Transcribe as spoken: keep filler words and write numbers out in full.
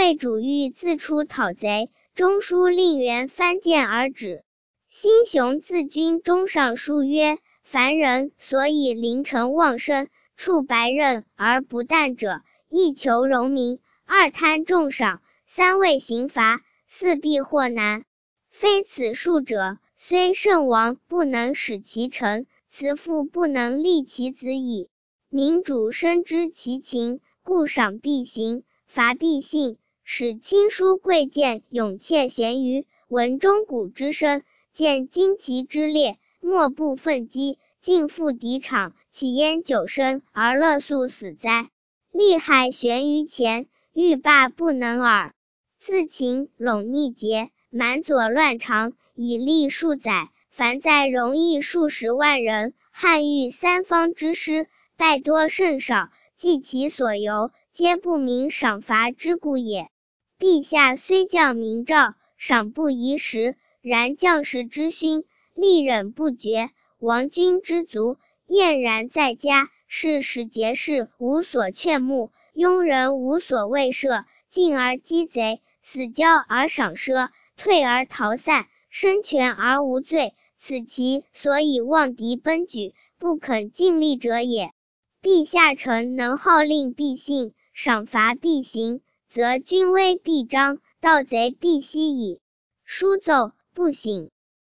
魏主欲自出讨贼，中书令员翻剑而止。辛雄自军中上书曰：凡人所以凌晨忘身，触白刃而不啖者，一求荣名，二贪重赏，三畏刑罚，四避祸难。非此数者，虽圣王不能使其臣，慈父不能立其子矣。民主深知其情，故赏必行，罚必信，使亲疏贵贱勇怯咸于闻钟鼓之声，见旌旗之列，莫不奋击，尽赴敌场，岂焉久生而乐速死哉？利害悬于前，欲罢不能耳。自秦陇逆节，满左乱长，以立数载，凡在容役数十万人，汉御三方之师，败多胜少，计其所由，皆不明赏罚之故也。陛下虽降明诏，赏不宜时，然将士之勋，力忍不绝；王君之族，晏然在家，是使节士无所劝慕，庸人无所畏慑，进而击贼，死交而赏奢，退而逃散，生权而无罪，此其所以忘敌奔举，不肯尽力者也。陛下臣能号令必信，赏罚必行，则军威必彰，盗贼必息矣。书奏不省。